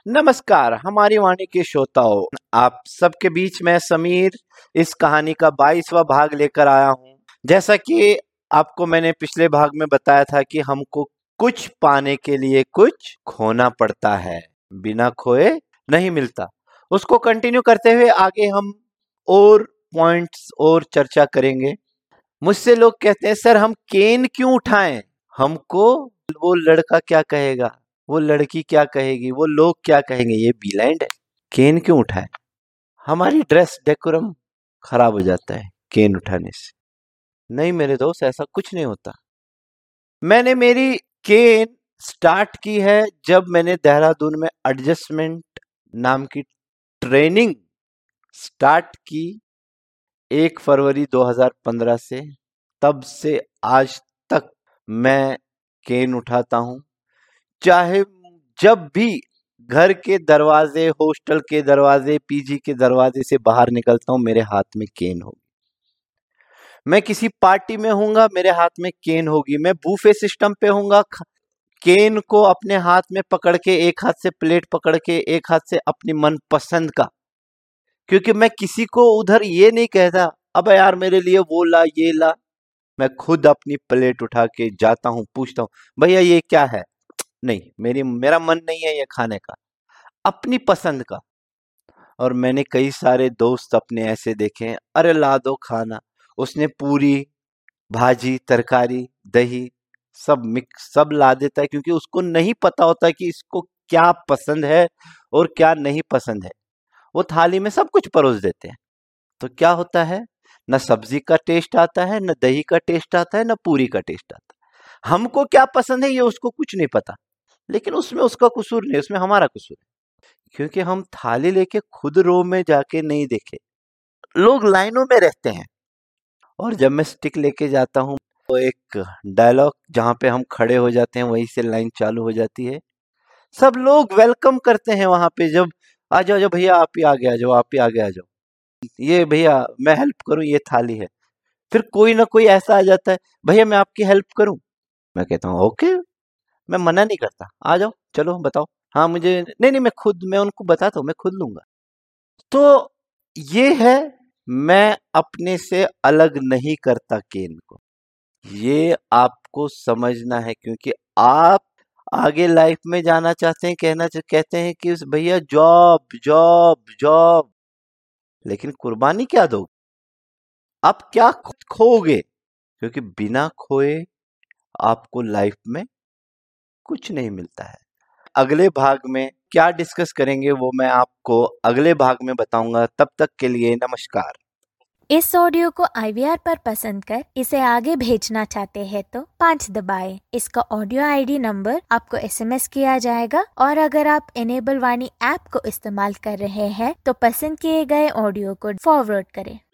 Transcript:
नमस्कार हमारी वाणी के श्रोताओं, आप सबके बीच में समीर इस कहानी का 22वां भाग लेकर आया हूँ। जैसा कि आपको मैंने पिछले भाग में बताया था कि हमको कुछ पाने के लिए कुछ खोना पड़ता है, बिना खोए नहीं मिलता। उसको कंटिन्यू करते हुए आगे हम और पॉइंट्स और चर्चा करेंगे। मुझसे लोग कहते हैं सर हम केन क्यों उठाएं, हमको वो लड़का क्या कहेगा, वो लड़की क्या कहेगी, वो लोग क्या कहेंगे, ये बीलैंड है, केन क्यों उठाए। हमारी ड्रेस डेकोरम खराब हो जाता है केन उठाने से। नहीं मेरे दोस्त, ऐसा कुछ नहीं होता। मैंने मेरी केन स्टार्ट की है जब मैंने देहरादून में एडजस्टमेंट नाम की ट्रेनिंग स्टार्ट की 1 फरवरी 2015 से। तब से आज तक मैं केन उठाता हूं। चाहे जब भी घर के दरवाजे, हॉस्टल के दरवाजे, पीजी के दरवाजे से बाहर निकलता हूं, मेरे हाथ में केन होगी। मैं किसी पार्टी में हूंगा, मेरे हाथ में केन होगी। मैं बूफे सिस्टम पे हूंगा, केन को अपने हाथ में पकड़ के, एक हाथ से प्लेट पकड़ के, एक हाथ से अपनी मनपसंद का, क्योंकि मैं किसी को उधर ये नहीं कहता अब यार मेरे लिए वो ला ये ला। मैं खुद अपनी प्लेट उठा के जाता हूँ, पूछता हूँ भैया ये क्या है, नहीं मेरा मन नहीं है ये खाने का, अपनी पसंद का। और मैंने कई सारे दोस्त अपने ऐसे देखे हैं, अरे ला दो खाना, उसने पूरी भाजी तरकारी दही सब मिक्स सब ला देता है, क्योंकि उसको नहीं पता होता कि इसको क्या पसंद है और क्या नहीं पसंद है। वो थाली में सब कुछ परोस देते हैं, तो क्या होता है, न सब्जी का टेस्ट आता है, न दही का टेस्ट आता है, न पूरी का टेस्ट आता है। हमको क्या पसंद है ये उसको कुछ नहीं पता, लेकिन उसमें उसका कसूर नहीं, उसमें हमारा कसूर है, क्योंकि हम थाली लेके खुद रो में जाके नहीं देखे। लोग लाइनों में रहते हैं, और जब मैं स्टिक लेके जाता हूँ तो एक डायलॉग जहाँ पे हम खड़े हो जाते हैं वहीं से लाइन चालू हो जाती है। सब लोग वेलकम करते हैं वहां पे, जब आ जाओ जाओ भैया आप ही आगे आ जाओ, आप ही आगे आ जाओ, ये भैया मैं हेल्प करूं, ये थाली है। फिर कोई ना कोई ऐसा आ जाता है, भैया मैं आपकी हेल्प करूं। मैं कहता हूँ ओके, मैं मना नहीं करता, आ जाओ चलो बताओ। हाँ मुझे नहीं नहीं, मैं उनको बताता हूँ, मैं खुद लूंगा। तो ये है, मैं अपने से अलग नहीं करता केन को, ये आपको समझना है, क्योंकि आप आगे लाइफ में जाना चाहते हैं, कहते हैं कि भैया जॉब जॉब जॉब, लेकिन कुर्बानी क्या दोगे, आप क्या खुद खोओगे, क्योंकि बिना खोए आपको लाइफ में कुछ नहीं मिलता है। अगले भाग में क्या डिस्कस करेंगे वो मैं आपको अगले भाग में बताऊंगा। तब तक के लिए नमस्कार। इस ऑडियो को IVR पर पसंद कर इसे आगे भेजना चाहते हैं तो 5 दबाएं। इसका ऑडियो ID नंबर आपको SMS किया जाएगा, और अगर आप इनेबल वाणी ऐप को इस्तेमाल कर रहे हैं तो पसंद किए गए ऑडियो को फॉरवर्ड करें।